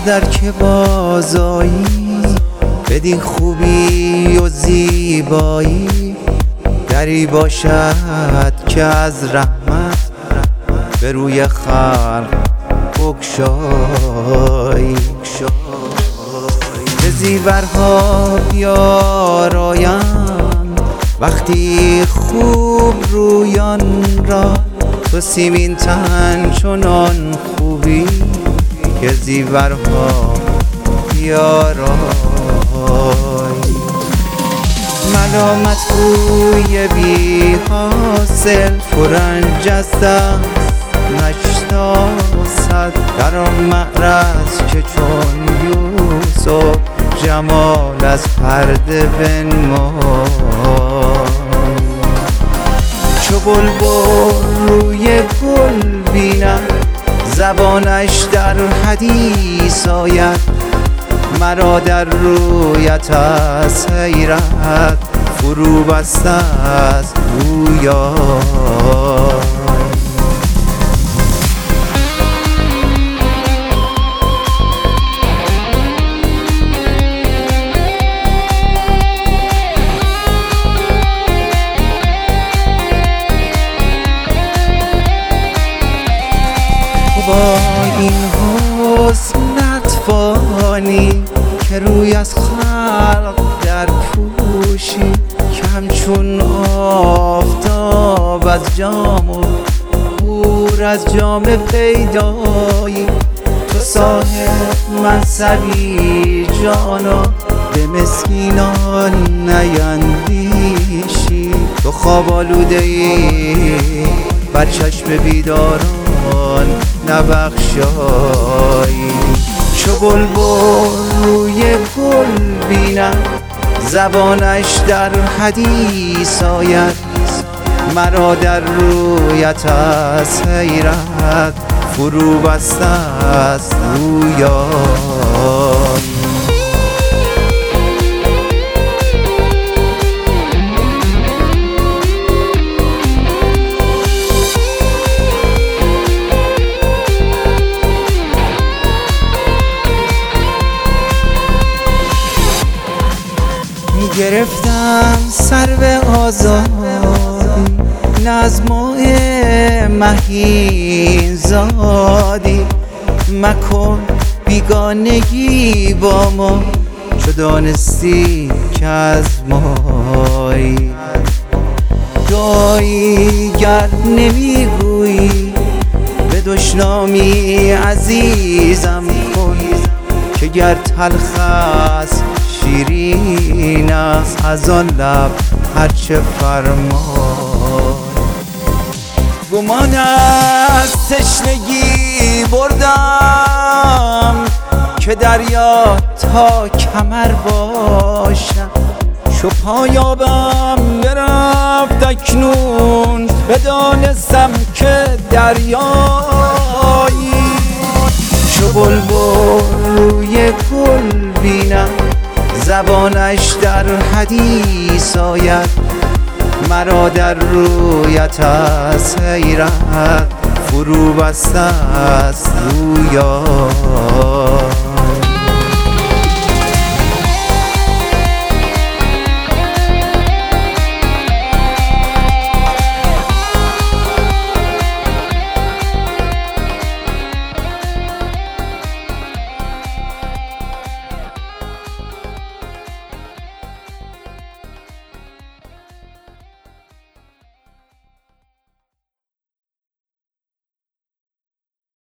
در که بازایی، بدین خوبی و زیبایی، دری باشد که از رحمت به روی خلق بگشایی. به زیورها بیارایند وقتی خوب رویان را، تو سیمین تن چنان خوبی که زیورها بیارایی. ملامت روی بی حاصل فرنج از دست نشناسد، در آن معرض که چون یوسف جمال از پرده بنمای. چو بلبل روی گل بیند زبانش در حدیث آید، مرا در رویت از حیرت فرو بسته است گویا. با این حسن نتوانی که روی از خلق در پوشی، که همچون آفتاب از جام و نور از جام پیدایی. تو صاحب منصبی جانا به مسکینان نیندیشی، تو خواب آلوده ای بر چشم بیداران نبخشایی. چو بلبل روی گل بیند زبانش در حدیث آید، مرا در رویت از حیرت فرو بسته است گویا. گرفتم سرو آزادی نه از ماه مهین زادی، مکن بیگانگی با ما چو دانستی که از مایی. دعایی گر نمیگویی به دشنامی عزیزم کن، که گر تلخ است شیرین است از آن لب هرچه فرمای. گمان از تشنگی بردم که دریا تا کمر باشم، چو پایابم برفت اکنون بدانستم که دریایی. چو بلبل روی گل بینم زبانش در حدیث آید، مرا در رویت از حیرت فرو بسته است گویا.